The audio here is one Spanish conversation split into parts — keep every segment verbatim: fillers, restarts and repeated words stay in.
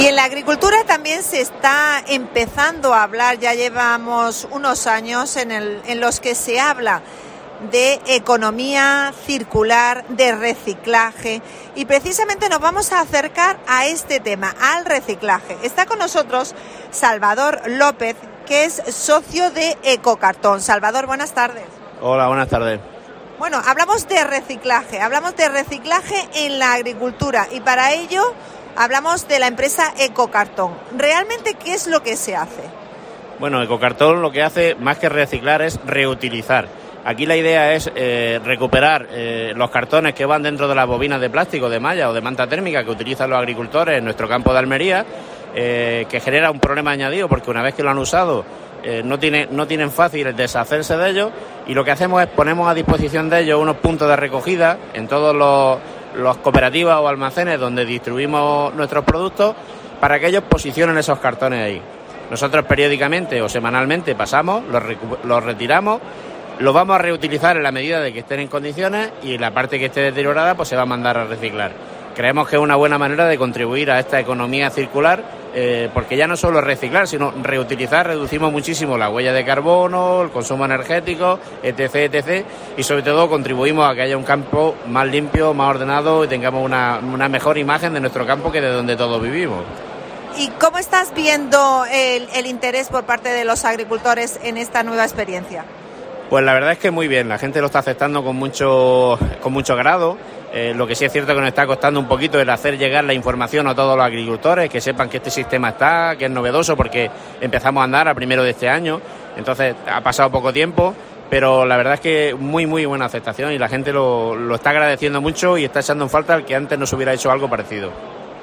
Y en la agricultura también se está empezando a hablar, ya llevamos unos años en, el, en los que se habla de economía circular, de reciclaje, y precisamente nos vamos a acercar a este tema, al reciclaje. Está con nosotros Salvador López, que es socio de Ecocartón. Salvador, buenas tardes. Hola, buenas tardes. Bueno, hablamos de reciclaje, hablamos de reciclaje en la agricultura y para ello hablamos de la empresa Ecocartón. ¿Realmente qué es lo que se hace? Bueno, Ecocartón lo que hace, más que reciclar, es reutilizar. Aquí la idea es eh, recuperar eh, los cartones que van dentro de las bobinas de plástico, de malla o de manta térmica que utilizan los agricultores en nuestro campo de Almería, eh, que genera un problema añadido porque una vez que lo han usado eh, no, tiene, no tienen fácil deshacerse de ellos, y lo que hacemos es ponemos a disposición de ellos unos puntos de recogida en todos los, los cooperativas o almacenes donde distribuimos nuestros productos para que ellos posicionen esos cartones ahí. Nosotros periódicamente o semanalmente pasamos, los, los retiramos, los vamos a reutilizar en la medida de que estén en condiciones y la parte que esté deteriorada pues se va a mandar a reciclar. Creemos que es una buena manera de contribuir a esta economía circular eh, porque ya no solo es reciclar, sino reutilizar, reducimos muchísimo la huella de carbono, el consumo energético, etc, etcétera. Y sobre todo contribuimos a que haya un campo más limpio, más ordenado y tengamos una, una mejor imagen de nuestro campo que de donde todos vivimos. ¿Y cómo estás viendo el, el interés por parte de los agricultores en esta nueva experiencia? Pues la verdad es que muy bien, la gente lo está aceptando con mucho, con mucho agrado. Eh, lo que sí es cierto que nos está costando un poquito el hacer llegar la información a todos los agricultores, que sepan que este sistema está, que es novedoso porque empezamos a andar a primero de este año, entonces ha pasado poco tiempo, pero la verdad es que muy muy buena aceptación y la gente lo, lo está agradeciendo mucho y está echando en falta el que antes nos hubiera hecho algo parecido.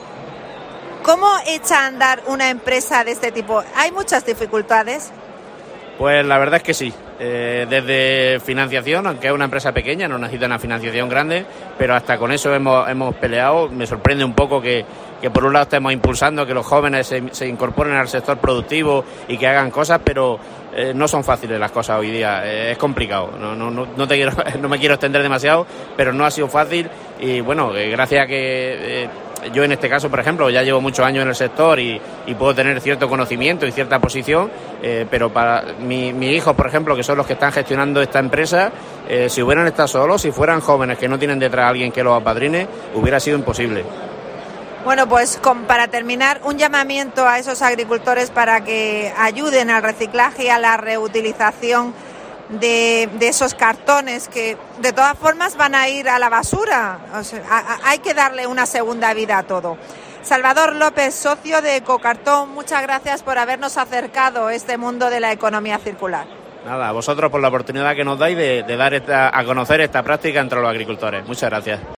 ¿Cómo echa a andar una empresa de este tipo? ¿Hay muchas dificultades? Pues la verdad es que sí. Eh, desde financiación, aunque es una empresa pequeña, no necesita una financiación grande, pero hasta con eso hemos, hemos peleado. Me sorprende un poco que, que por un lado estemos impulsando que los jóvenes se, se incorporen al sector productivo y que hagan cosas, pero eh, no son fáciles las cosas hoy día, eh, es complicado. No, no, no, no, te quiero, no me quiero extender demasiado, pero no ha sido fácil y bueno, eh, gracias a que... Eh, yo en este caso, por ejemplo, ya llevo muchos años en el sector y, y puedo tener cierto conocimiento y cierta posición, eh, pero para mi, mis hijos, por ejemplo, que son los que están gestionando esta empresa, eh, si hubieran estado solos, si fueran jóvenes que no tienen detrás a alguien que los apadrine, hubiera sido imposible. Bueno, pues con, para terminar, un llamamiento a esos agricultores para que ayuden al reciclaje y a la reutilización De, de esos cartones que de todas formas van a ir a la basura. O sea, a, a, hay que darle una segunda vida a todo. Salvador López, socio de Ecocartón, muchas gracias por habernos acercado a este mundo de la economía circular. Nada, a vosotros por la oportunidad que nos dais de, de dar esta, a conocer esta práctica entre los agricultores. Muchas gracias.